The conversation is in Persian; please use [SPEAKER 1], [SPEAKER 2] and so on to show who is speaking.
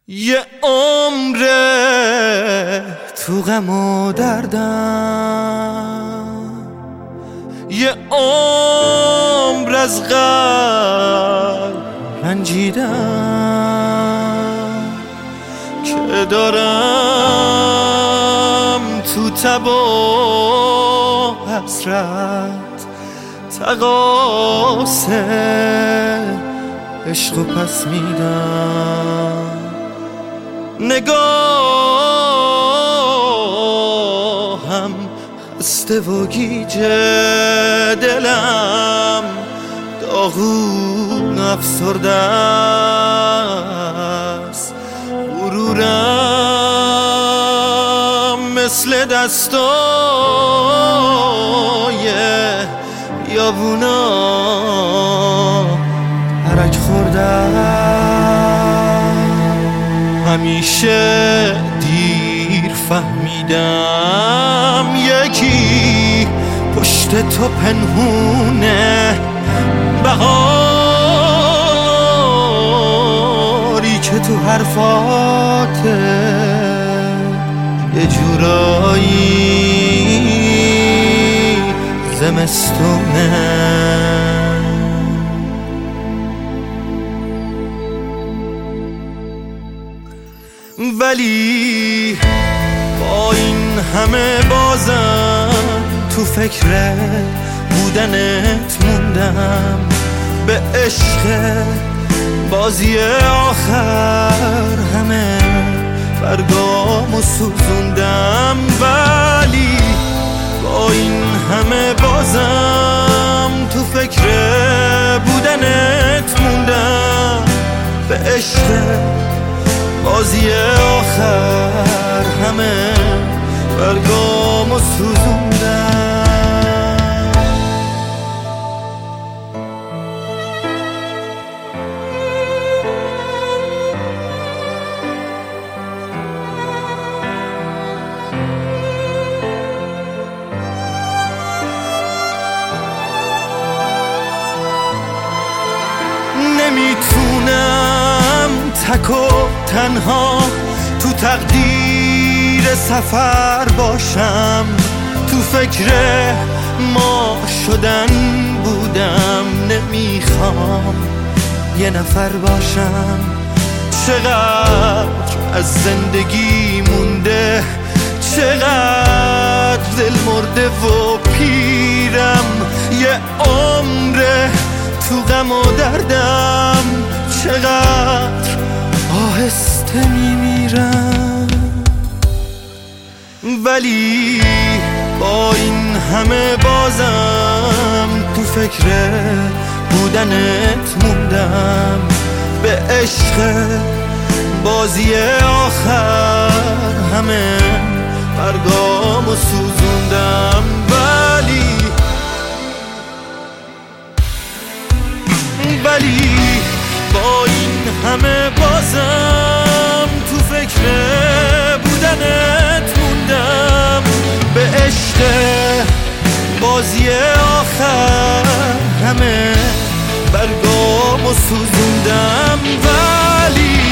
[SPEAKER 1] یه عمره تو غم و دردم، یه عمر از قلب رنجیدم که دارم تو تب و حسرت تقاصه عشق و پس میدم. نگاهم خسته و گیجه، دلم داغون افسرده است، غرورم مثل دستای بیابونا حرک خورده. همیشه دیر فهمیدم یکی پشت تو پنهونه، بهاری که تو حرفاته یه جورایی زمستونه. ولی با این همه بازم تو فکر بودنت موندم، به عشق بازی آخر همه برگامو سوزوندم. ولی با این همه بازم تو فکر بودنت موندم، به عشق بازی آخر همه برگامو سوزوندم. نمیتونم تک و تنها تو تقدیر سفر باشم، تو فکر ما شدن بودم، نمیخوام یه نفر باشم. چقدر از زندگی مونده، چقدر دل مرده و پیرم، یه عمره تو غم و دردم، چقدر آهسته میمیرم. ولی با این همه بازم تو فکر بودنت موندم، به عشق بازی آخر همه برگامو سوزوندم. ولی با این همه بازم تو فکر بودنت موندم، به عشق بازی آخر همه برگامو سوزوندم. ولی